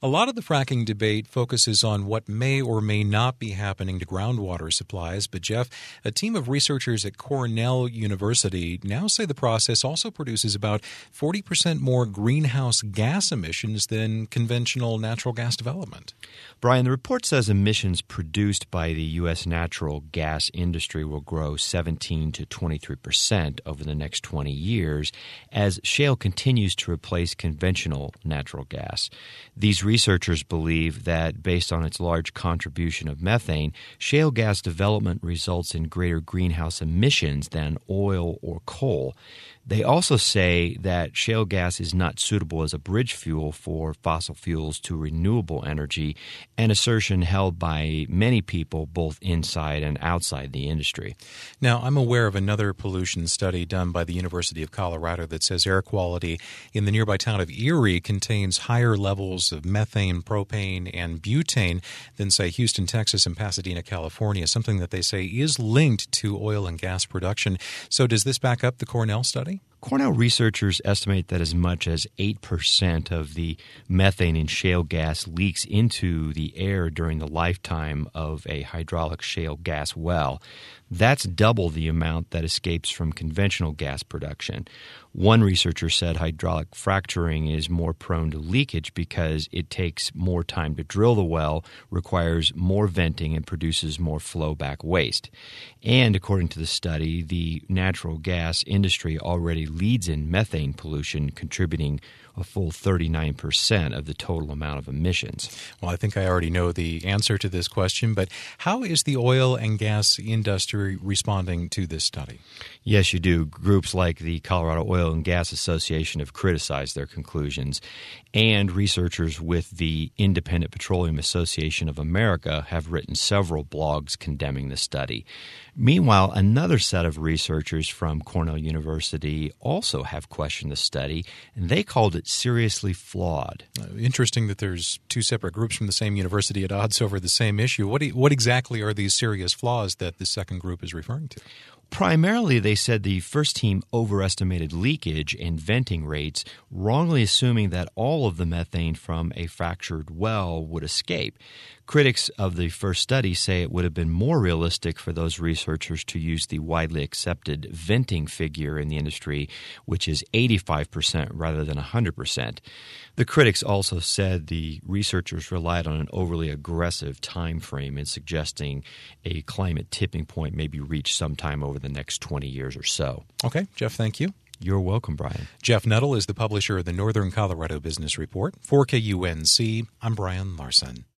A lot of the fracking debate focuses on what may or may not be happening to groundwater supplies. But, Jeff, a team of researchers at Cornell University now say the process also produces about 40% more greenhouse gas emissions than conventional natural gas development. Brian, the report says emissions produced by the U.S. natural gas industry will grow 17 to 23% over the next 20 years as shale continues to replace conventional natural gas. These researchers believe that based on its large contribution of methane, shale gas development results in greater greenhouse emissions than oil or coal. They also say that shale gas is not suitable as a bridge fuel for fossil fuels to renewable energy, an assertion held by many people both inside and outside the industry. Now, I'm aware of another pollution study done by the University of Colorado that says air quality in the nearby town of Erie contains higher levels of methane, propane, and butane than, say, Houston, Texas, and Pasadena, California, something that they say is linked to oil and gas production. So does this back up the Cornell study? Cornell researchers estimate that as much as 8% of the methane in shale gas leaks into the air during the lifetime of a hydraulic shale gas well. That's double the amount that escapes from conventional gas production. One researcher said hydraulic fracturing is more prone to leakage because it takes more time to drill the well, requires more venting, and produces more flowback waste. And according to the study, the natural gas industry already leads in methane pollution, contributing a full 39% of the total amount of emissions. Well, I think I already know the answer to this question, but how is the oil and gas industry responding to this study? Yes, you do. Groups like the Colorado Oil and Gas Association have criticized their conclusions, and researchers with the Independent Petroleum Association of America have written several blogs condemning the study. Meanwhile, another set of researchers from Cornell University also have questioned the study, and they called it seriously flawed. Interesting that there's two separate groups from the same university at odds over the same issue. What exactly are these serious flaws that the second group is referring to? Primarily, they said the first team overestimated leakage and venting rates, wrongly assuming that all of the methane from a fractured well would escape. Critics of the first study say it would have been more realistic for those researchers to use the widely accepted venting figure in the industry, which is 85% rather than 100%. The critics also said the researchers relied on an overly aggressive time frame in suggesting a climate tipping point may be reached sometime over the next 20 years or so. Okay, Jeff, thank you. You're welcome, Brian. Jeff Nuttall is the publisher of the Northern Colorado Business Report. For KUNC, I'm Brian Larson.